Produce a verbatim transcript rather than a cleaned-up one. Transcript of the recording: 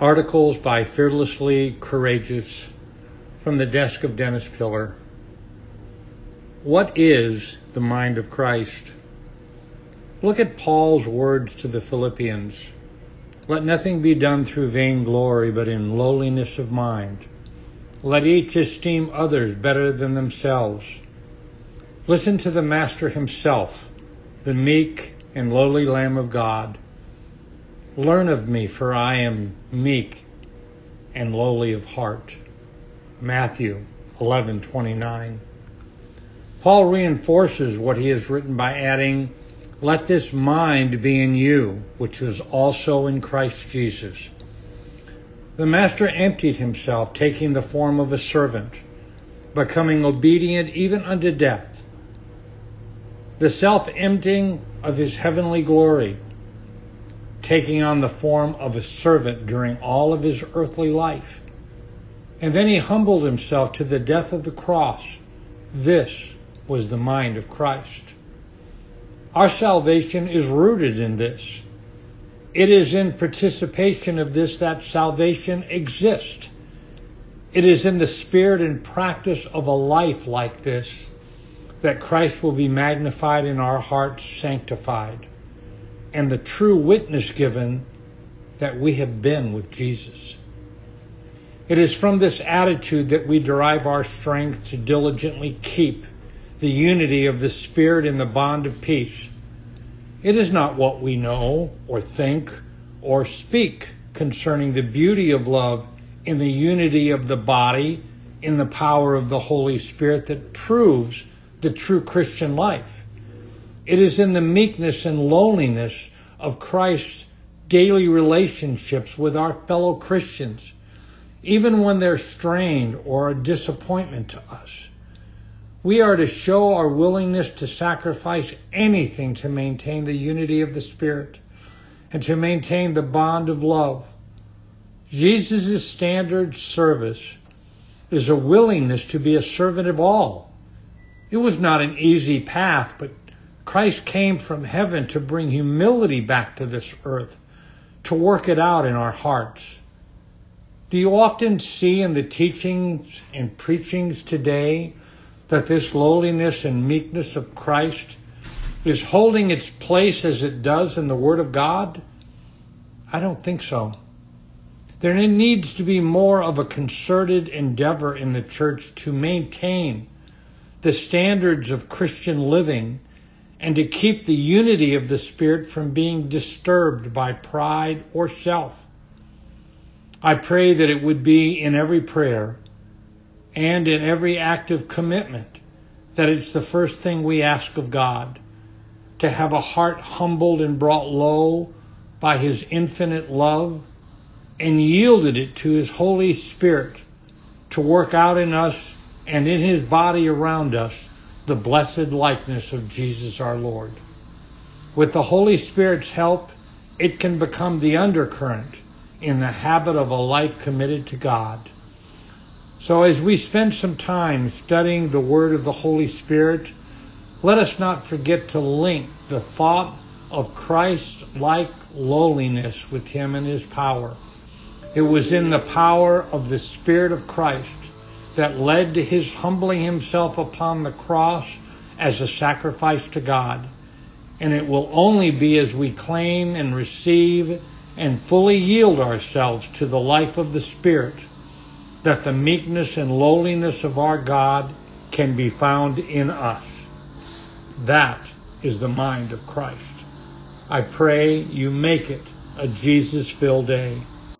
Articles by Fearlessly Courageous from the desk of Dennis Pillar. What is the mind of Christ? Look at Paul's words to the Philippians. Let nothing be done through vainglory, but in lowliness of mind. Let each esteem others better than themselves. Listen to the Master himself, the meek and lowly Lamb of God. Learn of me, for I am meek and lowly of heart. Matthew eleven twenty-nine. Paul reinforces what he has written by adding, let this mind be in you, which was also in Christ Jesus. The Master emptied himself, taking the form of a servant, becoming obedient even unto death. The self-emptying of his heavenly glory, taking on the form of a servant during all of his earthly life. And then he humbled himself to the death of the cross. This was the mind of Christ. Our salvation is rooted in this. It is in participation of this that salvation exists. It is in the spirit and practice of a life like this that Christ will be magnified in our hearts, sanctified, and the true witness given that we have been with Jesus. It is from this attitude that we derive our strength to diligently keep the unity of the Spirit in the bond of peace. It is not what we know or think or speak concerning the beauty of love in the unity of the body, in the power of the Holy Spirit that proves the true Christian life. It is in the meekness and lowliness of Christ's daily relationships with our fellow Christians, even when they're strained or a disappointment to us. We are to show our willingness to sacrifice anything to maintain the unity of the Spirit and to maintain the bond of love. Jesus' standard service is a willingness to be a servant of all. It was not an easy path, but Christ came from heaven to bring humility back to this earth, to work it out in our hearts. Do you often see in the teachings and preachings today that this lowliness and meekness of Christ is holding its place as it does in the Word of God? I don't think so. There needs to be more of a concerted endeavor in the church to maintain the standards of Christian living and to keep the unity of the Spirit from being disturbed by pride or self. I pray that it would be in every prayer and in every act of commitment that it's the first thing we ask of God, to have a heart humbled and brought low by His infinite love and yielded it to His Holy Spirit to work out in us and in His body around us the blessed likeness of Jesus our Lord. With the Holy Spirit's help, it can become the undercurrent in the habit of a life committed to God. So as we spend some time studying the Word of the Holy Spirit, let us not forget to link the thought of Christ-like lowliness with Him and His power. It was in the power of the Spirit of Christ that led to His humbling Himself upon the cross as a sacrifice to God. And it will only be as we claim and receive and fully yield ourselves to the life of the Spirit that the meekness and lowliness of our God can be found in us. That is the mind of Christ. I pray you make it a Jesus-filled day.